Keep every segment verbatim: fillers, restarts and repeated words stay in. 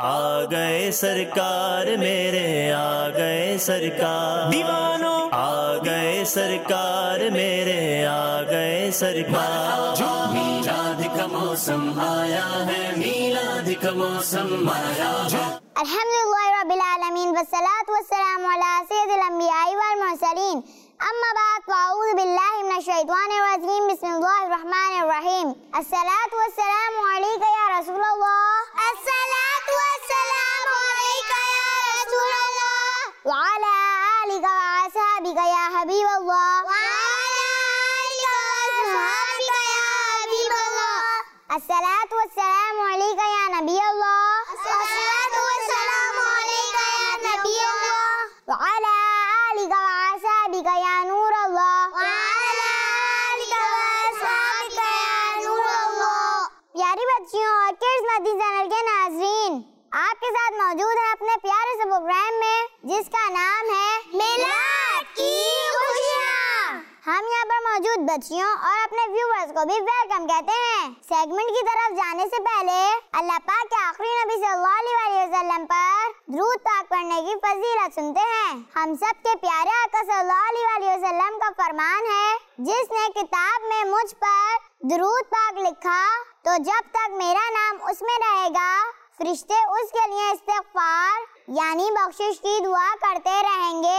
आ गए सरकार मेरे, आ गए सरकार दीवानों, आ गए सरकार मेरे, आ गए सरकार। मीलाद का मौसम आया है, मीलाद का मौसम आया है। अल्हम्दुलिल्लाह रब्बिल आलमीन वस्सलातु वस्सलामु अला सय्यिदिल अंबिया'i वल मुरसलीन। अम्मा बाद फ़अऊज़ु बिल्लाहि मिनश शैतानिर रजीम। बिस्मिल्लाहिर रहमानिर रहीम। अस्सलातु वस्सलामु अलैका या रसूलल्लाह, अस्सलातु वस्सलामु अलैका या रसूलल्लाह, व अला आलिका व असहाबिका या हबीबल्लाह, व अला आलिका व असहाबिका या हबीबल्लाह। अस्सलातु वस्सलामु अलैका या नबी अल्लाह, अस्सलातु वस्सलामु अलैका या नबी अल्लाह, व अला आलिका व असहाबिका या नूर अल्लाह, व अला आलिका व असहाबिका या नूर अल्लाह। प्यारी बच्चियों और किड्स मदनी चैनल के नाज़रीन, आपके साथ मौजूद है अपने प्यारे से प्रोग्राम में जिसका नाम है मिलाद की खुशियाँ। हम यहाँ पर मौजूद बच्चियों और अपने व्यूअर्स को भी वेलकम कहते हैं। सेगमेंट की तरफ जाने से पहले अल्लाह पाक के आखिरी नबी सल्लल्लाहु अलैहि वसल्लम पर दुरूद पाक पढ़ने की फजीलत सुनते हैं। हम सब के प्यारे आका सल्लल्लाहु अलैहि वसल्लम का फरमान है, जिसने किताब में मुझ पर दुरूद पाक लिखा तो जब तक मेरा नाम उसमें रहेगा फरिश्ते उसके लिए इस्तिग़फ़ार यानी बख्शिश की दुआ करते रहेंगे।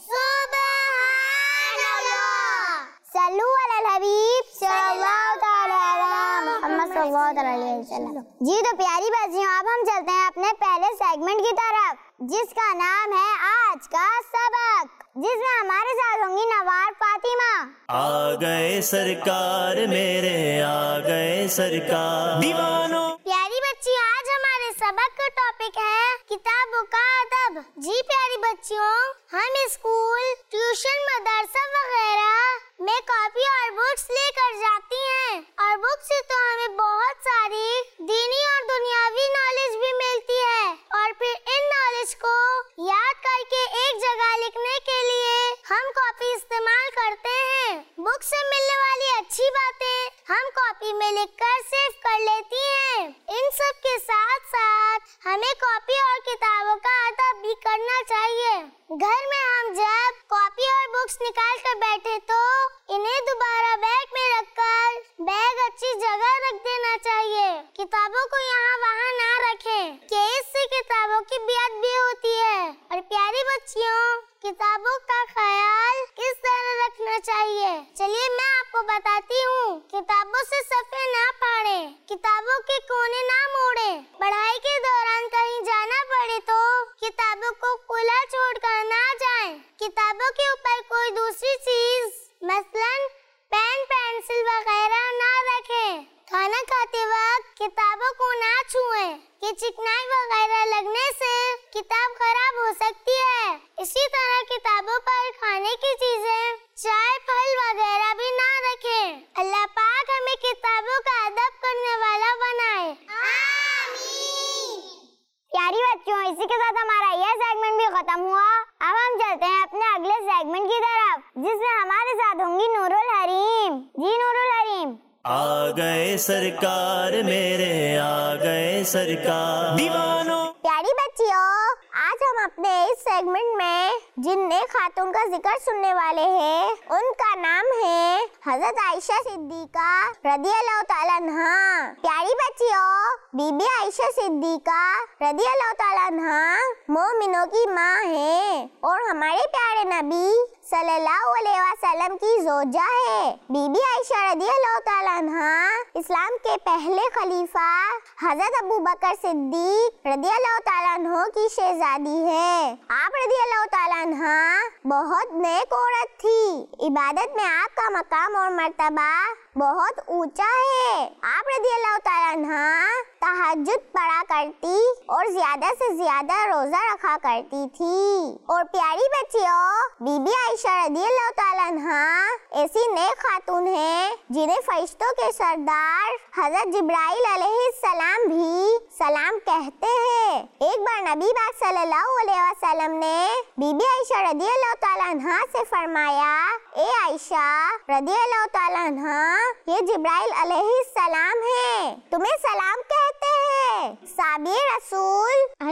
सुभान अल्लाह। सल्लु अलल हबीब सल्लल्लाहु तआला अला मुहम्मद सल्लल्लाहु अलैहि वसल्लम। जी तो प्यारी बच्चियों, अब हम चलते हैं अपने पहले सेगमेंट की तरफ जिसका नाम है आज का सबक, जिसमें हमारे साथ होंगी नवार फातिमा। आ गए सरकार मेरे, आ गए सरकार दीवानों। प्यारी बच्ची, आज हमारे सबक का टॉपिक है किताबों का अदब। जी प्यारी बच्चियों, हम स्कूल, ट्यूशन, मदरसा वगैरह में कॉपी और बुक्स लेकर जाती हैं और बुक से तो हमें बहुत सारी दीनी और दुनियावी नॉलेज भी मिलती है और फिर इन नॉलेज को याद करके एक जगह लिखने के लिए हम कॉपी इस्तेमाल करते हैं। बुक से मिलने वाली अच्छी बातें हम कॉपी में लिखकर सेव कर लेती हैं। इन सब के साथ साथ हमें कॉपी और किताबों का अदब भी करना चाहिए। घर में हम जब कॉपी और बुक्स निकाल कर बैठे तो इन्हें दोबारा बैग में रखकर बैग अच्छी जगह रख देना चाहिए। किताबों को यहाँ वहाँ ना रखें कि इससे किताबों की बेअदबी होती है। और प्यारी बच्चियों, किताबों का ख्याल किस तरह रखना चाहिए, चलिए मैं आपको बताती हूँ। किताबों से सफ़े ना फाड़ें, किताबों के कोने ना मोड़ें। पढ़ाई के दौरान कहीं जाना पड़े तो किताबों को खुला छोड़कर ना जाएं। किताबों के ऊपर कोई दूसरी चीज मसलन पेन, पेंसिल वगैरह ना रखें। खाना खाते वक्त किताबों को ना छुएं कि चिकनाई वगैरह लगने से किताब खराब हो सकती है। इसी तरह किताबों पर खाने की चीजें, चाय, फल वगैरह भी ना रखें। अल्लाह पाक हमें किताबों का अदब करने वाला बनाए। आमीन। प्यारी बच्चों, इसी के साथ हमारा यह सेगमेंट भी खत्म हुआ। अब हम चलते हैं अपने अगले सेगमेंट की तरफ जिसमें हमारे साथ होंगी नूरुल हरीम। जी नूरुल हरीम। आ गए सरकार मेरे, आ गए सरकार दीवानों। प्यारी बच्चियों, आज हम अपने इस सेगमेंट में जिन नेक खातून का जिक्र सुनने वाले हैं उनका नाम है हजरत आयशा सिद्दीका रदियल्लाहु ताला अन्हा। प्यारी बच्चियों, बीबी आयशा सिद्दीका रदियल्लाहु ताला अन्हा मोमिनों की माँ है और हमारे प्यारे नबी सल्लल्लाहु अलैहि वसल्लम की जोजा है। बीबी आयशा रदियल्लाहु ताला अन्हा इस्लाम के पहले खलीफा हजरत अबू बकर सिद्दीक रदियल्लाहु ताला अन्हो की शहजादी है। आप रदियल्लाहु ताला अन्हा बहुत नेक औरत थी। इबादत में आपका मकाम और मर्तबा बहुत ऊंचा है। आप रदियल्लाहु ताला अन्हा तहज्जुद पढ़ा करती और ज्यादा से ज्यादा रोजा रखा करती थी। और प्यारी बच्चियों, बीबी आयशा रदियल्लाहु ताला अन्हा ऐसी नेक खातून है जिन्हें फरिश्तों के सरदार हजरत जिब्राइल अलैहिस्सलाम भी सलाम कहते हैं। एक बार नबी पाक सल्लल्लाहु अलैहि वसल्लम ने बीबी आयशा रदियल्लाहु ताला अन्हा से फरमाया, ए आयशा रदियल्लाहु ताला अन्हा, ये जिब्राइल अलैहिस्सलाम है, तुम्हें सलाम कहते हैं। साबिए रसूल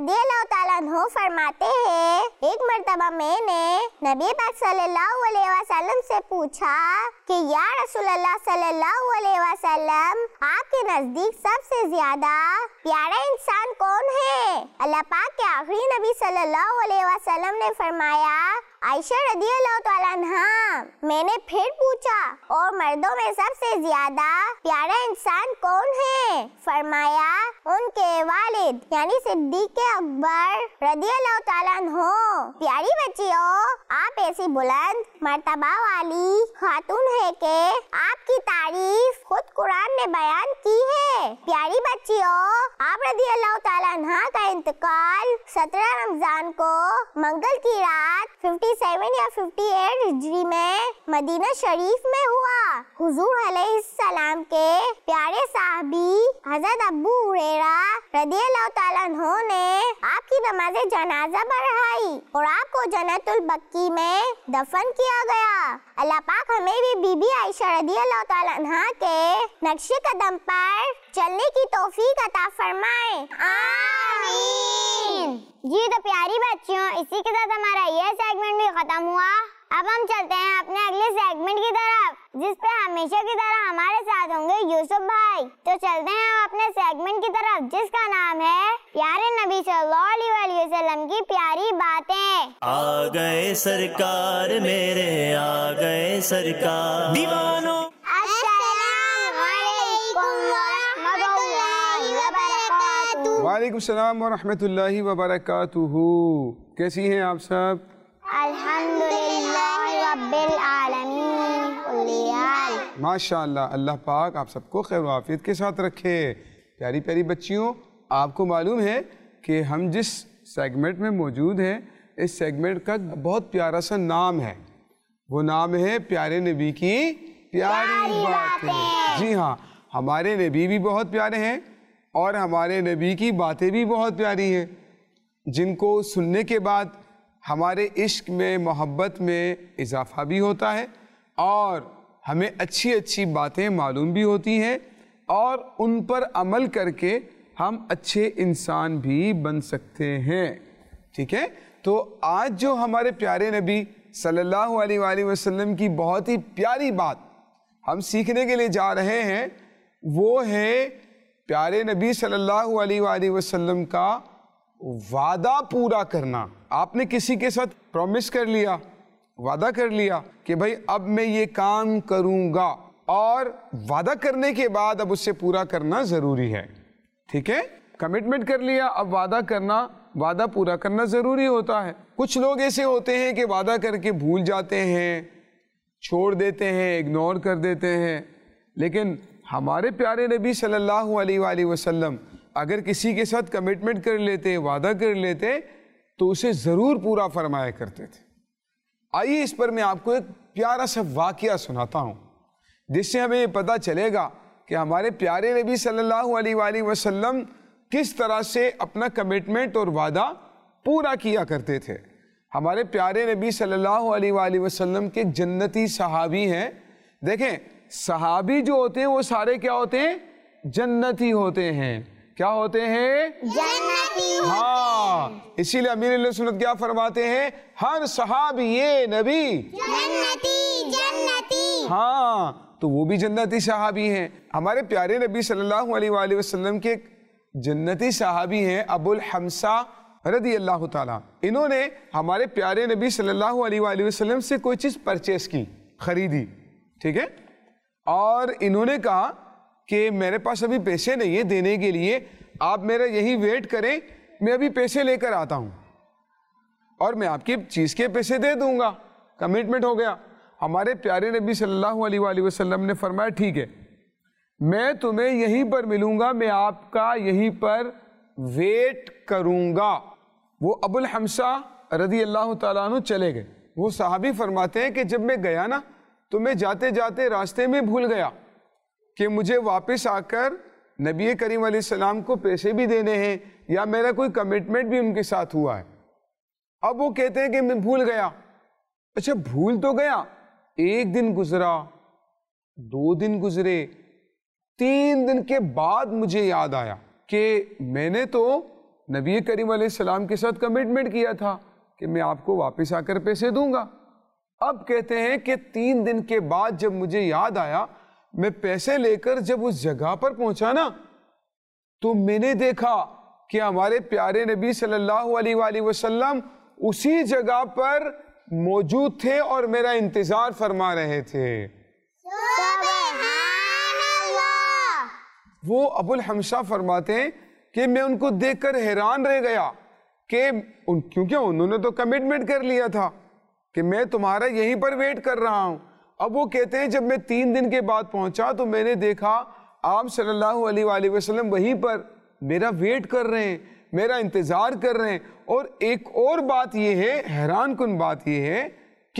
रदियल्लाहु ताला अन्हु फरमाते हैं, एक मर्तबा मैंने नबी पाक सल्लल्लाहु अलैहि वसल्लम से पूछा कि या रसूलल्लाह सल्लल्लाहु अलैहि वसल्लम, आपके नजदीक सबसे ज्यादा प्यारा इंसान कौन है? अल्लाह पाक के आखिरी नबी सल्लल्लाहु अलैहि वसल्लम ने फरमाया, आयशा रदियल्लाहु ताला अन्हा। मैंने फिर पूछा, और मर्दों में सबसे ज्यादा प्यारा इंसान कौन है? फरमाया, उनके वालिद यानी सिद्दीक अकबर रदियल्लाहु ताला अन्हु। प्यारी बच्चियों, आप ऐसी बुलंद मर्तबा वाली खातून है कि आपकी तारीफ खुद कुरान ने बयान की है। प्यारी बच्चियों, आप रदियल्लाहु ताला अन्हा का इंतकाल सत्रह रमजान को मंगल की रात सत्तावन या अट्ठावन हिजरी में मदीना शरीफ में हुआ। हुजूर अलैहिस्सलाम के प्यारे साहबी हजरत अबू हुरैरा रदियल्लाहु ताला अन्हु ने आपकी नमाज जनाजा पढ़ाई और आपको जन्नतुल बक्की में दफन किया गया। अल्लाह पाक हमें भी बीबी आयशा रदियल्लाहु ताला अन्हा के नक्शे कदम पर चलने की तौफीक अता फरमाए, आमीन। जी तो प्यारी बच्चियों, इसी के साथ हमारा यह सेगमेंट भी खत्म हुआ। अब हम चलते हैं अपने अगले सेगमेंट की तरफ, जिस पे हमेशा की तरह हमारे साथ होंगे यूसुफ भाई। तो चलते हैं हम अपने सेगमेंट की तरफ, जिसका नाम है प्यारे नबी सल्लल्लाहु अलैहि वसल्लम की प्यारी बातें। आ गए सरकार मेरे, आ गए सरकार दीवानों। वालेकुम सलाम व रहमतुल्लाहि व बरकातुहू। कैसी हैं आप सब? अल्हम्दुलिल्लाह रब्बिल आलमीन। माशाअल्लाह, अल्लाह पाक आप सबको खैर आफियत के साथ रखे। प्यारी प्यारी बच्चियों, आपको मालूम है कि हम जिस सेगमेंट में मौजूद हैं, इस सेगमेंट का बहुत प्यारा सा नाम है। वो नाम है प्यारे नबी की प्यारी बातें। जी हाँ, हमारे नबी भी बहुत प्यारे हैं और हमारे नबी की बातें भी बहुत प्यारी हैं, जिनको सुनने के बाद हमारे इश्क में, मोहब्बत में इजाफा भी होता है और हमें अच्छी अच्छी बातें मालूम भी होती हैं और उन पर अमल करके हम अच्छे इंसान भी बन सकते हैं। ठीक है, तो आज जो हमारे प्यारे नबी सल्लल्लाहु अलैहि वसल्लम की बहुत ही प्यारी बात हम सीखने के लिए जा रहे हैं, वो है प्यारे नबी सल्लल्लाहु अलैहि वसल्लम का वादा पूरा करना। आपने किसी के साथ प्रॉमिस कर लिया, वादा कर लिया कि भाई अब मैं ये काम करूंगा, और वादा करने के बाद अब उससे पूरा करना ज़रूरी है। ठीक है, कमिटमेंट कर लिया, अब वादा करना, वादा पूरा करना ज़रूरी होता है। कुछ लोग ऐसे होते हैं कि वादा करके भूल जाते हैं, छोड़ देते हैं, इग्नोर कर देते हैं, लेकिन हमारे प्यारे नबी सल्लल्लाहु अलैहि वसल्लम अगर किसी के साथ कमिटमेंट कर लेते, वादा कर लेते, तो उसे ज़रूर पूरा फरमाया करते थे। आइए इस पर मैं आपको एक प्यारा सा वाक़या सुनाता हूँ, जिससे हमें ये पता चलेगा कि हमारे प्यारे नबी सल्लल्लाहु अलैहि वसल्लम किस तरह से अपना कमिटमेंट और वादा पूरा किया करते थे। हमारे प्यारे नबी सल्लल्लाहु अलैहि वसल्लम के जन्नती सहाबी हैं। देखें, सहाबी जो होते हैं वो सारे क्या होते हैं? जन्नती होते हैं। क्या होते हैं? जन्नती। हाँ, इसीलिए अमीर सुन्नत क्या फरमाते हैं? हर सहाबी ये नबी जन्नती जन्नती। हाँ, तो वो भी जन्नती सहाबी हैं। हमारे प्यारे नबी सल्लल्लाहु अलैहि वसल्लम के जन्नती सहाबी हैं अबुल हमसा रदी अल्लाह ताला। इन्होंने हमारे प्यारे नबी सल्लल्लाहु अलैहि वसल्लम से कोई चीज़ परचेस की, खरीदी। ठीक है, और इन्होंने कहा कि मेरे पास अभी पैसे नहीं है देने के लिए, आप मेरा यही वेट करें, मैं अभी पैसे लेकर आता हूँ और मैं आपकी चीज़ के पैसे दे दूँगा। कमिटमेंट हो गया। हमारे प्यारे नबी सल्लल्लाहु अलैहि वसल्लम ने फरमाया, ठीक है, मैं तुम्हें यहीं पर मिलूँगा, मैं आपका यहीं पर वेट करूँगा। वो अबुल हमसा रदी अल्लाह ताला अन्हु चले गए। वो सहाबी फरमाते हैं कि जब मैं गया ना, तो मैं जाते जाते रास्ते में भूल गया कि मुझे वापस आकर नबी करीम अलैहिस्सलाम को पैसे भी देने हैं या मेरा कोई कमिटमेंट भी उनके साथ हुआ है। अब वो कहते हैं कि मैं भूल गया। अच्छा, भूल तो गया, एक दिन गुजरा, दो दिन गुजरे, तीन दिन के बाद मुझे याद आया कि मैंने तो नबी करीम अलैहिस्सलाम के साथ कमिटमेंट किया था कि मैं आपको वापस आकर पैसे दूंगा। अब कहते हैं कि तीन दिन के बाद जब मुझे याद आया, मैं पैसे लेकर जब उस जगह पर पहुंचा ना, तो मैंने देखा कि हमारे प्यारे नबी सल्लल्लाहु अलैहि वसल्लम उसी जगह पर मौजूद थे और मेरा इंतजार फरमा रहे थे। वो अबुल हमशा फरमाते हैं कि मैं उनको देखकर हैरान रह गया कि उन क्योंकि उन्होंने तो कमिटमेंट कर लिया था कि मैं तुम्हारा यहीं पर वेट कर रहा हूं। अब वो कहते हैं जब मैं तीन दिन के बाद पहुंचा तो मैंने देखा आप सल्लल्लाहु अलैहि वसल्लम वहीं पर मेरा वेट कर रहे हैं, मेरा इंतजार कर रहे हैं। और एक और बात यह है, हैरान कुन बात यह है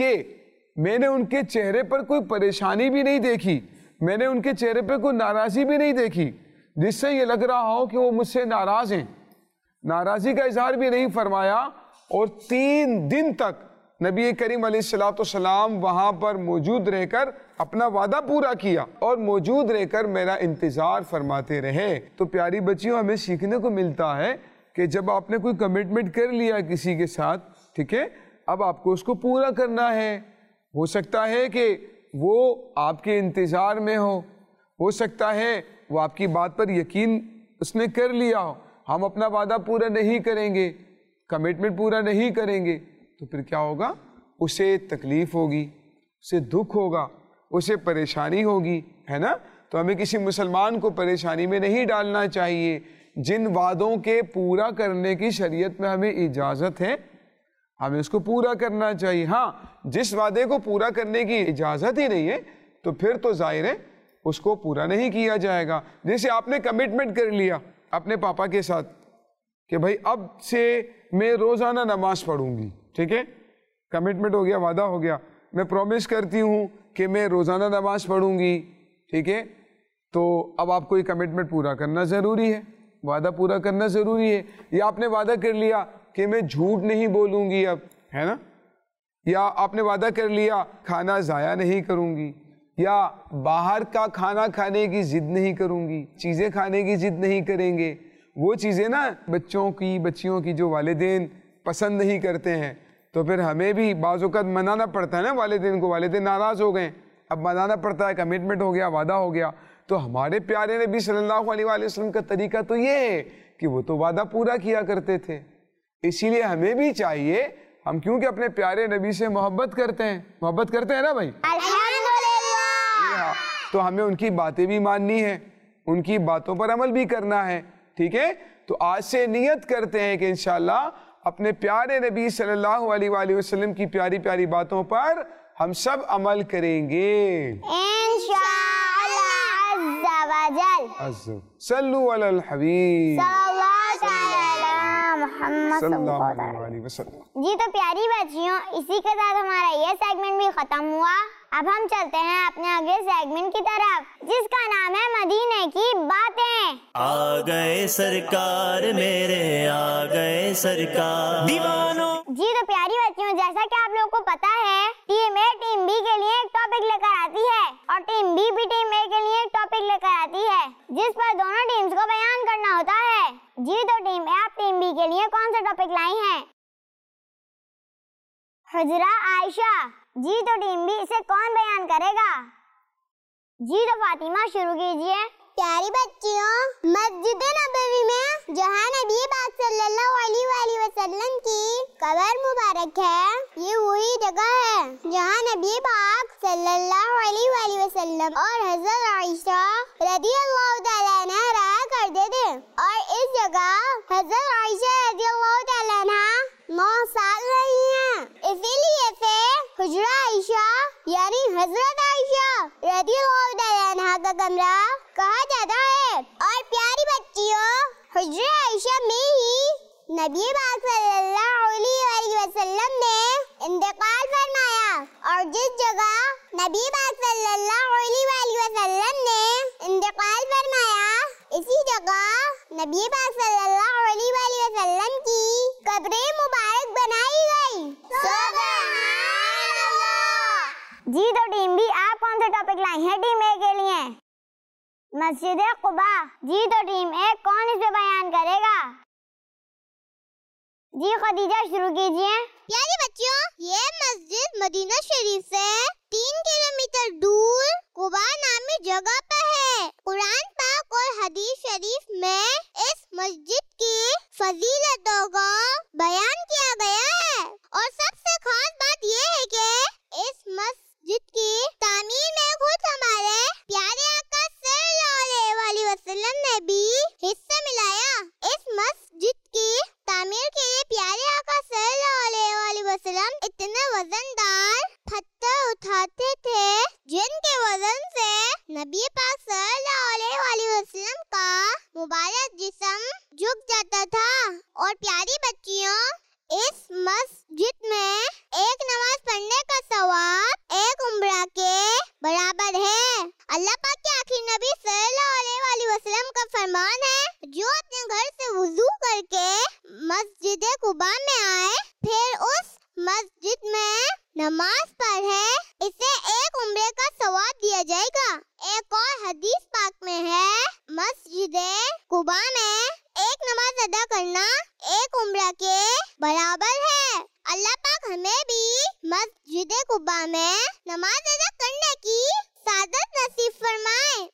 कि मैंने उनके चेहरे पर कोई परेशानी भी नहीं देखी, मैंने उनके चेहरे पर कोई नाराज़ी भी नहीं देखी जिससे ये लग रहा हो कि वो मुझसे नाराज़ हैं। नाराज़ी का इजहार भी नहीं फरमाया और तीन दिन तक नबी करीम अलैहिस्सलाम वहाँ पर मौजूद रहकर अपना वादा पूरा किया और मौजूद रहकर मेरा इंतज़ार फरमाते रहे। तो प्यारी बच्चियों, हमें सीखने को मिलता है कि जब आपने कोई कमिटमेंट कर लिया किसी के साथ, ठीक है, अब आपको उसको पूरा करना है। हो सकता है कि वो आपके इंतज़ार में हो हो सकता है वो आपकी बात पर यकीन उसने कर लिया हो। हम अपना वादा पूरा नहीं करेंगे, कमिटमेंट पूरा नहीं करेंगे तो फिर क्या होगा? उसे तकलीफ़ होगी, उसे दुख होगा, उसे परेशानी होगी, है ना। तो हमें किसी मुसलमान को परेशानी में नहीं डालना चाहिए। जिन वादों के पूरा करने की शरीयत में हमें इजाज़त है, हमें उसको पूरा करना चाहिए। हाँ, जिस वादे को पूरा करने की इजाज़त ही नहीं है तो फिर तो जाहिर है उसको पूरा नहीं किया जाएगा। जैसे आपने कमिटमेंट कर लिया अपने पापा के साथ कि भाई अब से मैं रोज़ाना नमाज पढ़ूंगी, ठीक है, कमिटमेंट हो गया, वादा हो गया, मैं प्रॉमिस करती हूँ कि मैं रोज़ाना नमाज पढ़ूंगी, ठीक है। तो अब आपको ये कमिटमेंट पूरा करना ज़रूरी है, वादा पूरा करना ज़रूरी है। या आपने वादा कर लिया कि मैं झूठ नहीं बोलूँगी अब, है ना। या आपने वादा कर लिया खाना ज़ाया नहीं करूँगी, या बाहर का खाना खाने की ज़िद नहीं करूँगी, चीज़ें खाने की ज़िद नहीं करेंगे। वो चीज़ें ना बच्चों की बच्चियों की जो वालिदैन पसंद नहीं करते हैं, तो फिर हमें भी बाज़ औक़ात मनाना पड़ता है ना वालिदैन को। वालिदैन नाराज़ हो गए, अब मनाना पड़ता है, कमिटमेंट हो गया, वादा हो गया। तो हमारे प्यारे नबी सल्लल्लाहु अलैहि वसल्लम का तरीका तो ये है कि वो तो वादा पूरा किया करते थे। इसीलिए हमें भी चाहिए, हम क्योंकि अपने प्यारे नबी से मोहब्बत करते हैं, मोहब्बत करते हैं ना भाई, अल्हम्दुलिल्लाह, तो हमें उनकी बातें भी माननी है, उनकी बातों पर अमल भी करना है, ठीक है। तो आज से नियत करते हैं कि इंशाअल्लाह अपने प्यारे नबी सल्लल्लाहु अलैहि वसल्लम की प्यारी प्यारी बातों पर हम सब अमल करेंगे इंशाअल्लाह अज़्ज़ा वजल। सल्लु अलल हबीब सल्लल्लाहु अलैहि वसल्लम। जी तो प्यारी बच्चियों, इसी के साथ हमारा ये सेगमेंट भी खत्म हुआ। अब हम चलते हैं अपने अगले सेगमेंट की तरफ, जिसका नाम है मदीने की बातें। आ गए सरकार मेरे, आ गए सरकार दीवानों। जी तो प्यारी बच्चियों, जैसा कि आप लोगों को पता है, टीम ए टीम बी के लिए एक टॉपिक लेकर आती है और टीम बी भी टीम ए के लिए एक टॉपिक लेकर आती है, जिस पर दोनों टीम्स को बयान करना होता है। जी तो टीम ए आप टीम बी के लिए कौन सा टॉपिक लाई हैं? हुजरा आयशा। जी तो टीम बी इसे कौन बयान करेगा? जी तो फातिमा शुरू कीजिए। प्यारी बच्चियों, मस्जिद नबवी में जहाँ नबी पाक सल्लल्लाहु अलैहि वसल्लम की कब्र मुबारक है, ये वही जगह है जहाँ नबी पाक सल्लल्लाहु अलैहि वसल्लम और हज़रत आयशा रज़ियल्लाहु तआला अन्हा रहा करते थे। और इस जगह हज़रत आयशा रज़ियल्लाहु तआला अन्हा नौ साल रही हैं। इसीलिए से हुजरा आयशा यानी हज़रत आयशा रज़ियल्लाहु तआला अन्हा का कमरा कहा जाता है। और प्यारी बच्चियों, हुजरा आयशा में ही नबी पाक सल्लल्लाहु अलैहि वसल्लम ने इंतकाल फरमाया। और जिस जगह नबी पाक सल्लल्लाहु अलैहि वसल्लम ने इंतकाल फरमाया, इसी जगह नबी पाक सल्लल्लाहु अलैहि वसल्लम की कब्रें मुबारक बनाई गई। सुभान अल्लाह। जी तो टीम बी आप कौन सा टॉपिक लाई हैं टीम ए के लिए? मस्जिद कुबा। जी तो टीम ए कौन इसे बयान करेगा? जी खदीजा शुरू कीजिए। प्यारे बच्चों, ये मस्जिद मदीना शरीफ से तीन किलोमीटर दूर कुबा नामी जगह पर है। कुरान पाक और हदीस शरीफ में इस मस्जिद की फजीलतों को बयान किया गया है और सबसे खास बात ये है कि इस मस्जिद की तामीर में खुद हमारे प्यारे आका सल्लल्लाहु अलैहि वसल्लम ने भी हिस्सा मिलाया। इस मस्जिद की तामीर के लिए प्यारे आका सल्लल्लाहु अलैहि वसल्लम इतने वजनदार पत्थर उठाते थे जिनके वजन से नबी पाक सल्लल्लाहु अलैहि वसल्लम का मुबारक जिस्म झुक जाता था। और प्यारी बच्चियों, इस मस्जिद में एक नमाज पढ़ने का सवाब एक उम्रा के बराबर है। अल्लाह पाक के आखिरी नबी सल्लल्लाहु अलैहि वसल्लम का फरमान है, जो अपने घर से वुजू करके मस्जिद कुबा में आए फिर उस मस्जिद में नमाज पढ़े, इसे एक उम्रे का सवाब दिया जाएगा। एक और हदीस पाक में है, मस्जिद कुबा में एक नमाज अदा करना एक उम्रा के बराबर है। अल्लाह पाक हमें भी मस्जिद कुबा में नमाज अदा करने की सादत नसीब फरमाए।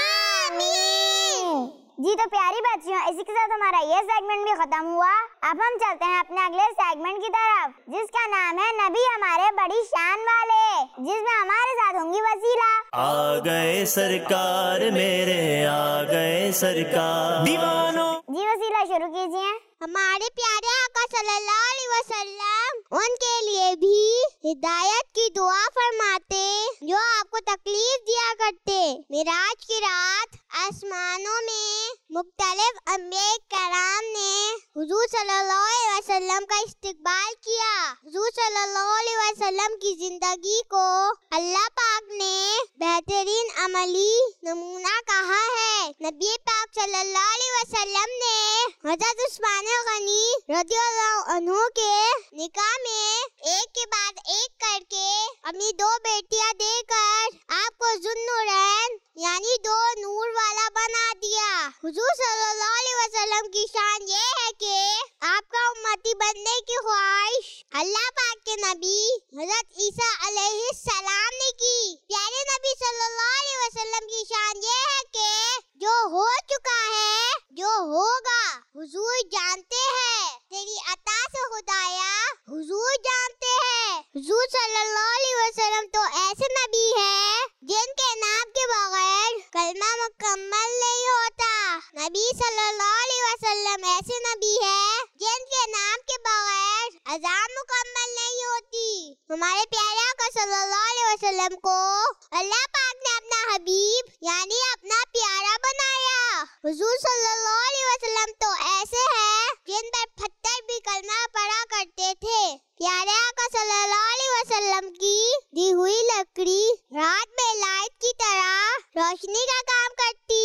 आमीन। जी तो प्यारी बच्चियों, इसी के साथ हमारा ये सेगमेंट भी खत्म हुआ। अब हम चलते हैं अपने अगले सेगमेंट की तरफ, जिसका नाम है नबी हमारे बड़ी शान वाले, जिसमें हमारे साथ होंगी वसीला। आ गए सरकार मेरे, आ गए सरकार दीवानों। जी वसीला शुरू कीजिए। हमारे प्यारे आका सल्लल्लाहु अलैहि वसल्लम उनके लिए भी हिदायत की दुआ फरमाते जो आपको तकलीफ दिया करते। मिराज की रात आसमानों में मुख्तलिफ अंबिया कराम ने हुजूर सल्लल्लाहु अलैहि वसल्लम का इस्तकबाल किया। हुजूर सल्लल्लाहु अलैहि वसल्लम की जिंदगी को अल्लाह पाक ने बेहतरीन अमली नमूना कहा है। नबी पाक सल्लल्लाहु अलैहि वसल्लम ने हज़रत उस्मान गनी रज़ियल्लाहु अन्हु के निकाह में एक के बाद एक करके अपनी दो बेटियां देकर आपको ज़ुन्नुरैन यानी दो नूर वाला बना दिया। हुजूर सल्लल्लाहु अलैहि वसल्लम की शान ये है कि आपका उम्मती बनने की ख्वाहिश अल्लाह पाक के नबी हज़रत ईसा अलैहि सलाम ने की। प्यारे नबी सल्लल्लाहु अलैहि वसल्लम की शान ये है कि जो हो चुका है, जो होगा हुजूर जानते हैं। तेरी अता से खुदाया हुजूर जानते हैं। हुजूर सल्लल्लाहु अलैहि वसल्लम तो ऐसे नबी है जिनके नाम के बगैर कलमा मुकम्मल नहीं होता। नबी सल्लल्लाहु अलैहि वसल्लम ऐसे नबी है जिनके नाम के बगैर अज़ान मुकम्मल नहीं होती। हमारे प्यारे आका सल्लल्लाहु अलैहि वसल्लम को अल्लाह पाक ने अपना हबीब यानी अपना प्यारा बनाया। हुजूर सल्लल्लाहु अलैहि वसल्लम तो ऐसे हैं जिन पर पत्थर भी कलमा पढ़ा करते थे। प्यारे आका सल्लल्लाहु अलैहि वसल्लम की दी हुई लकड़ी रात में लाइट की तरह रोशनी का काम करती।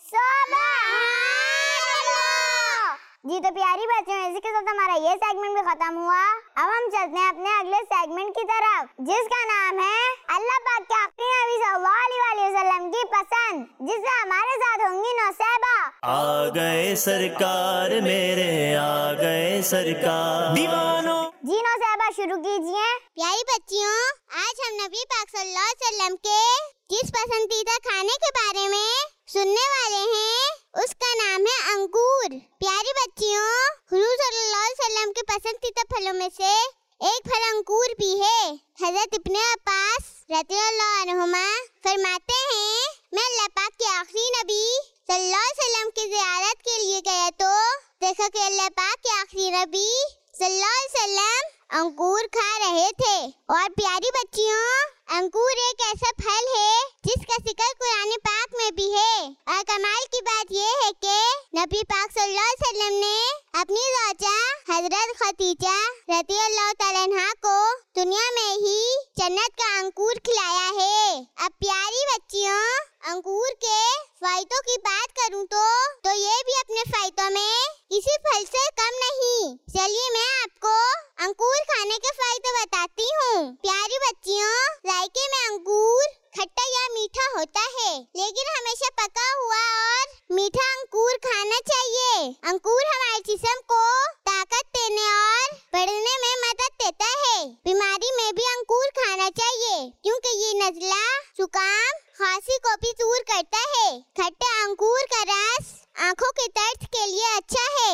जी तो प्यारी बच्चों, इसी के साथ हमारा ये सेगमेंट भी खत्म हुआ। अब हम चलते हैं अपने अगले सेगमेंट की तरफ, जिसका नाम है अल्लाह पाक के आखिरी नबी सल्लल्लाहु अलैहि वसल्लम की पसंद, जिससे हमारे साथ होंगी नौसेबा। आ गए सरकार मेरे, आ गए सरकार दीवानों। जी नौसेबा शुरू कीजिए। प्यारी बच्चियों, आज हम नबी पाक सल्लल्लाहु अलैहि वसल्लम के जिस पसंदीदा खाने के बारे में सुनने वाले हैं, उसका नाम है अंगूर। प्यारी बच्चियों, हुजूर सल्लल्लाहु अलैहि वसल्लम के पसंदीदा फलों में से एक फल अंगूर भी है। हज़रत इब्ने अब्बास रज़ियल्लाहु अन्हुमा फरमाते हैं, मैं अल्लाह पाक के आखिरी नबी सल्लल्लाहु अलैहि वसल्लम की ज़ियारत के लिए गया तो देखा कि अल्लाह पाक के आखिरी नबी सल्लल्लाहु अलैहि वसल्लम अंगूर खा रहे थे। और प्यारी बच्चियों, अंगूर एक ऐसा फल है जिसका जिक्र कुरान पाक में भी है। और कमाल की बात ये है कि नबी पाक सल्लल्लाहु अलैहि वसल्लम ने अपनी ज़ौजा हज़रत खदीजा रज़ियल्लाहु तआला अन्हा को दुनिया में ही जन्नत का अंगूर खिलाया है। अब प्यारी बच्चियों, अंगूर के फायदों की बात करूं तो तो ये भी अपने फायदों में किसी फल से कम नहीं। चलिए मैं आपको अंगूर खाने के फायदे बताती हूँ। प्यारी बच्चियों, जायके में अंगूर खट्टा या मीठा होता है, लेकिन हमेशा पका हुआ और मीठा अंगूर खाना चाहिए। अंगूर हमारे जिस्म को ताकत देने और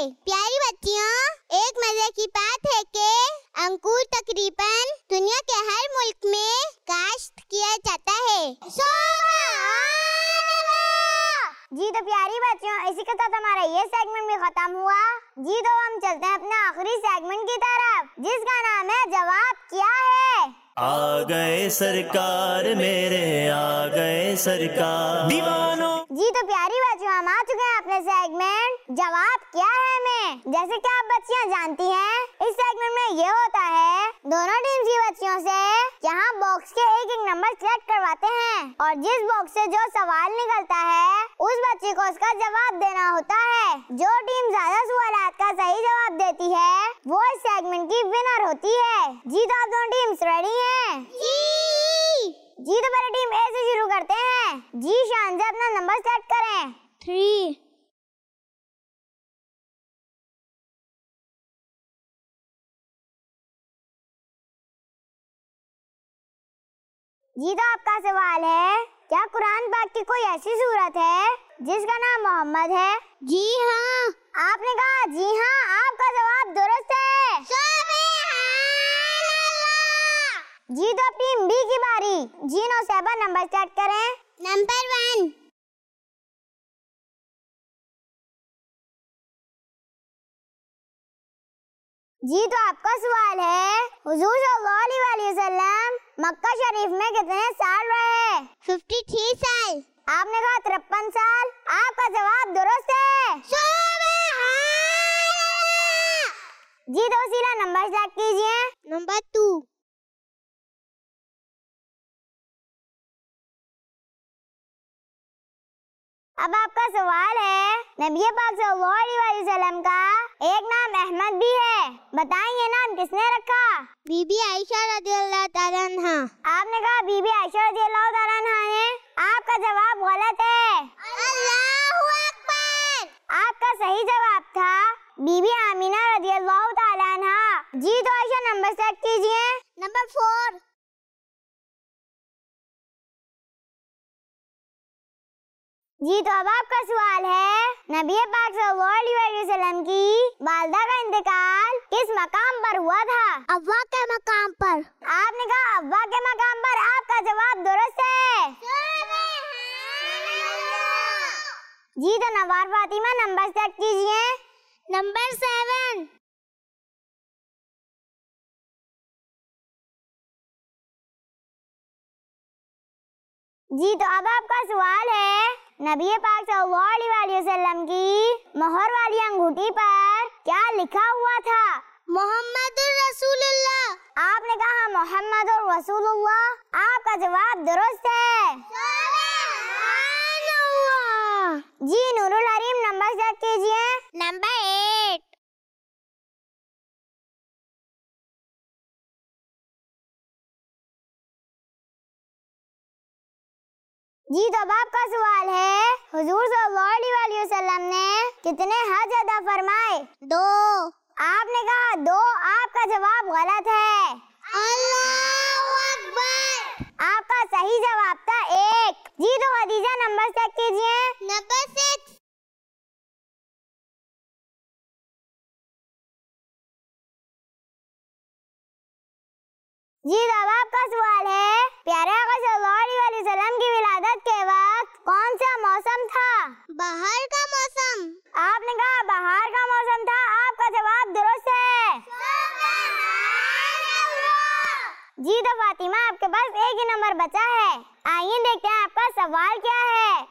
प्यारी बच्चियों, एक मजे की बात है कि अंगूर तकरीबन दुनिया के हर मुल्क में काश्त किया जाता है। जी तो प्यारी बच्चियों, इसी के साथ हमारा ये सेगमेंट भी खत्म हुआ। जी तो हम चलते हैं अपने आखिरी सेगमेंट की तरफ, जिसका नाम है जवाब क्या है। आ गए सरकार मेरे, आ गए सरकार दीवानों। जी तो प्यारी बच्चियों, हम आ चुके हैं अपने सेगमेंट जवाब क्या है में। जैसे कि आप बच्चियां जानती हैं, इस सेगमेंट में ये होता है, दोनों टीम की बच्चियों से यहाँ बॉक्स के एक एक नंबर सिलेक्ट करवाते हैं और जिस बॉक्स से जो सवाल निकलता है उस बच्चे को उसका जवाब देना होता है। जो टीम ज्यादा सवालात का सही जवाब देती है वो इस सेगमेंट की विनर होती है। जी तो आप दोनों टीम्स रेडी हैं? जी। जी तो पहले टीम ए से शुरू करते हैं। जी शान से अपना नंबर सेट करें। थ्री। जी तो आपका सवाल है, क्या कुरान पाक की कोई ऐसी सूरत है जिसका नाम मोहम्मद है? जी हाँ। आपने कहा जी हाँ, आपका जवाब दुरुस्त है। जी तो टीम बी की बारी। जी नो सेवन नंबर सेट करें। Number one. जी तो आपका सवाल है, हुजूर सल्लल्लाहु अलैहि वसल्लम मक्का शरीफ में कितने साल रहे? तिरेपन साल। आपने कहा तिरपन साल, आपका जवाब दुरुस्त है। जी तो वसीला नंबर सेलेक्ट कीजिए। Number two. अब आपका सवाल है, नबी पाक सल्लल्लाहु अलैहि वसल्लम का एक नाम अहमद भी है, बताएं ये नाम किसने रखा? बीबी आयशा रज़ियल्लाहु ताला अन्हा। आपने कहा बीबी आयशा रज़ियल्लाहु ताला अन्हा ने, आपका जवाब गलत है। अल्लाहु अकबर। आपका सही जवाब था बीबी आमीना रज़ियल्लाहु ताला अन्हा। जी तो आयशा नंबर सेट कीजिए। Number four. जी तो अब आपका सवाल है, नबी पाक सल्लल्लाहु अलैहि वसल्लम की वालिदा का इंतकाल किस मकाम पर हुआ था? अव्वा के मकाम पर। आपने कहा अव्वा के मकाम पर, आपका जवाब दुरुस्त है। जी तो नवार फातिमा नंबर सेट कीजिए। Number seven. जी तो अब आपका सवाल है, नबी पाक सल्लल्लाहु अलैहि वसल्लम की मोहर वाली अंगूठी पर क्या लिखा हुआ था? मोहम्मदुर रसूलुल्लाह। आपने कहा मोहम्मदुर रसूलुल्लाह, आपका जवाब दुरुस्त है। जी नूरुल हरीम नंबर सेट कीजिए। Number eight. जी तो अब आपका सवाल है, हुजूर सल्लल्लाहु अलैहि वसल्लम ने कितने हज अदा फरमाए? दो। आपने कहा दो, आपका जवाब गलत है। अल्लाहु अकबर। आपका सही जवाब था एक। जी तो खदीजा नंबर सेट कीजिए। Number six. जी अब आपका सवाल है, प्यारे आका सल्लल्लाहु अलैहि वसल्लम की विलादत के वक्त कौन सा मौसम था? बाहर का मौसम। आपने कहा बाहर का मौसम था, आपका जवाब दुरुस्त है। जी तो फातिमा आपके पास एक ही नंबर बचा है। आइए देखते हैं आपका सवाल क्या है।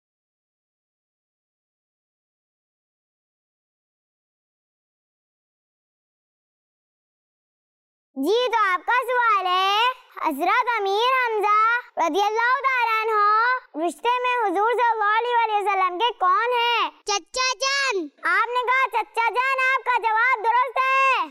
जी तो आपका सवाल है, हजरत अमीर हमजा रज़ियल्लाहु ताला अन्हु रिश्ते में हुजूर सल्लल्लाहु अलैहि वसल्लम के कौन है? चच्चा जान। आपने कहा चच्चा जान, आपका जवाब दुरुस्त है।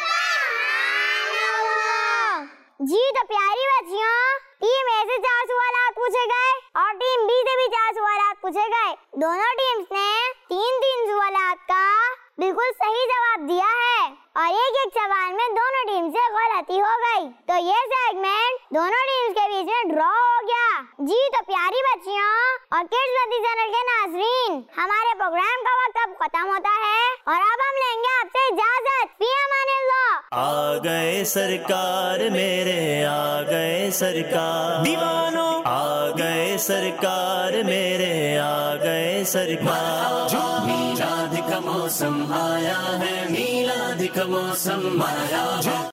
जी तो प्यारी बच्चियों, टीम ए से चार सवाल पूछे गए और टीम बी से भी चार सवाल पूछे गए। दोनों टीम्स ने तीन तीन सवाल का बिल्कुल सही जवाब दिया है और एक एक सवाल में दोनों टीम से गलती हो गई, तो ये सेगमेंट दोनों टीम्स के बीच में ड्रॉ हो गया। जी तो प्यारी बच्चियों और किड्स बत्ती चैनल के नाज़रीन, हमारे प्रोग्राम का वक्त अब खत्म होता है और अब हम लेंगे आपसे इजाजत। फी अमानिल्लाह। आ गए सरकार मेरे, आ गए सरकार दीवानों, आ गए सरकार मेरे, आ गए सरकार। मीलाद का मौसम आया है, मीलाद का मौसम आया है।